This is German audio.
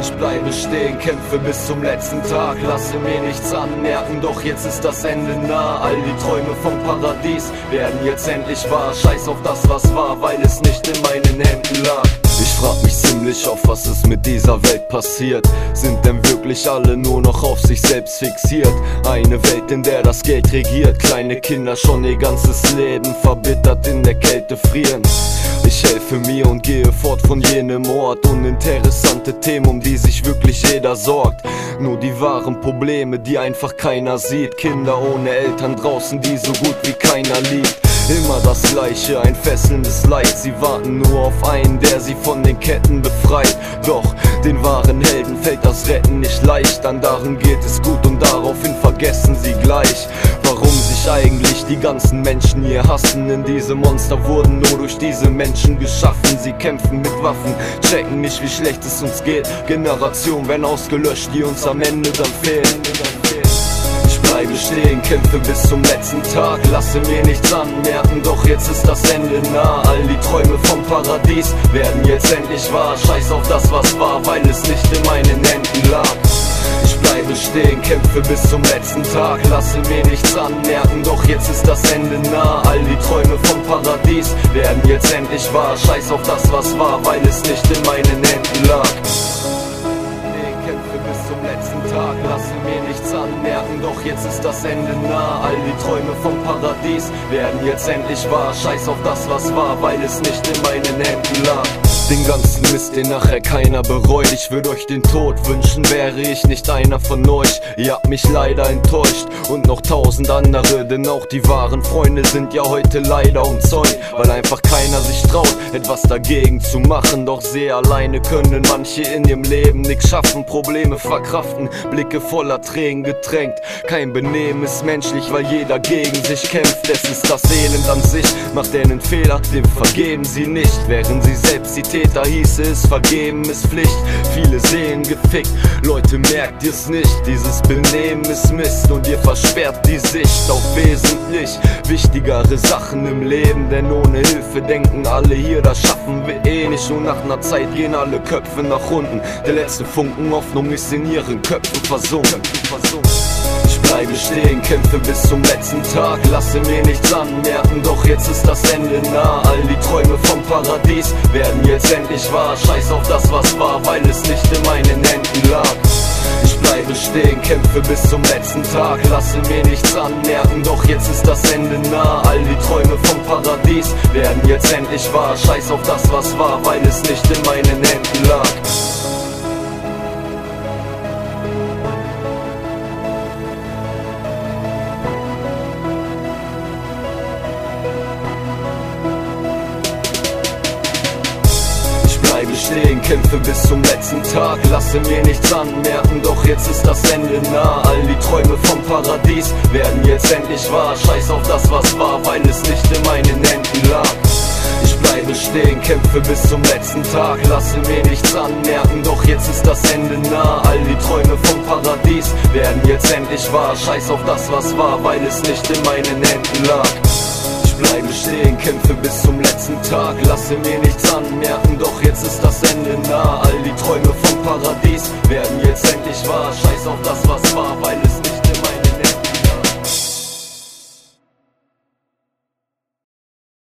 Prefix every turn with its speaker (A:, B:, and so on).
A: Ich bleibe stehen, kämpfe bis zum letzten Tag, lasse mir nichts anmerken, doch jetzt ist das Ende nah. All die Träume vom Paradies werden jetzt endlich wahr. Scheiß auf das, was war, weil es nicht in meinen Händen lag. Ich frag mich ziemlich oft, was ist mit dieser Welt passiert. Sind denn wirklich alle nur noch auf sich selbst fixiert? Eine Welt, in der das Geld regiert. Kleine Kinder schon ihr ganzes Leben verbittert in der Kälte frieren. Ich helfe mir und gehe fort von jenem Ort. Uninteressante Themen, um die sich wirklich jeder sorgt. Nur die wahren Probleme, die einfach keiner sieht. Kinder ohne Eltern draußen, die so gut wie keiner liebt. Immer das Gleiche, ein fesselndes Leid. Sie warten nur auf einen, der sie von den Ketten befreit. Doch den wahren Helden fällt das Retten nicht leicht. An darin geht es gut und daraufhin vergessen sie gleich, warum sich eigentlich die ganzen Menschen hier hassen. Denn diese Monster wurden nur durch diese Menschen geschaffen. Sie kämpfen mit Waffen, checken nicht, wie schlecht es uns geht. Generationen werden ausgelöscht, die uns am Ende dann fehlen. Ich bleibe stehen, kämpfe bis zum letzten Tag, lasse mir nichts anmerken, doch jetzt ist das Ende nah. All die Träume vom Paradies werden jetzt endlich wahr. Scheiß auf das, was war, weil es nicht in meinen Händen lag. Ich bleibe stehen, kämpfe bis zum letzten Tag, lasse mir nichts anmerken, doch jetzt ist das Ende nah. All die Träume vom Paradies werden jetzt endlich wahr. Scheiß auf das, was war, weil es nicht in meinen Händen lag. Kämpfe bis zum letzten Tag, lasse mir nichts anmerken, doch jetzt ist das Ende nah. All die Träume vom Paradies werden jetzt endlich wahr. Scheiß auf das, was war, weil es nicht in meinen Händen lag. Den ganzen Mist, den nachher keiner bereut. Ich würde euch den Tod wünschen, wäre ich nicht einer von euch. Ihr habt mich leider enttäuscht und noch 1000 andere, denn auch die wahren Freunde sind ja heute leider umzäunt, weil einfach keiner sich traut, etwas dagegen zu machen. Doch sehr alleine können manche in ihrem Leben nichts schaffen, Probleme verkraften, Blicke voller Tränen getränkt. Kein Benehmen ist menschlich, weil jeder gegen sich kämpft. Es ist das Elend an sich, macht er einen Fehler, dem vergeben sie nicht, während sie selbst die Täter hieße es, vergeben ist Pflicht. Viele Seelen gefickt, Leute, merkt ihr's nicht, dieses Benehmen ist Mist und ihr versperrt die Sicht auf wesentlich wichtigere Sachen im Leben. Denn ohne Hilfe denken alle hier, das schaffen wir eh nicht, und nach einer Zeit gehen alle Köpfe nach unten. Der letzte Funken Hoffnung ist in ihren Köpfen versunken. Ich bleibe stehen, kämpfe bis zum letzten Tag, lasse mir nichts anmerken, doch jetzt ist das Ende nah. All die Träume vom Paradies werden jetzt endlich wahr. Scheiß auf das, was war, weil es nicht in meinen Händen lag. Ich bleibe stehen, kämpfe bis zum letzten Tag, lasse mir nichts anmerken, doch jetzt ist das Ende nah. All die Träume vom Paradies werden jetzt endlich wahr. Scheiß auf das, was war, weil es nicht in meinen Händen lag. Bleibe stehen, kämpfe bis zum letzten Tag, lasse mir nichts anmerken, doch jetzt ist das Ende nah. All die Träume vom Paradies werden jetzt endlich wahr. Scheiß auf das, was war, weil es nicht in meinen Händen lag. Ich bleibe stehen, kämpfe bis zum letzten Tag, lasse mir nichts anmerken, doch jetzt ist das Ende nah. All die Träume vom Paradies werden jetzt endlich wahr. Scheiß auf das, was war, weil es nicht in meinen Händen lag. Ich bleibe stehen, kämpfe bis zum letzten Tag, lasse mir nichts anmerken, doch jetzt ist das Ende nah. All die Träume vom Paradies werden jetzt endlich wahr. Scheiß auf das, was war, weil es nicht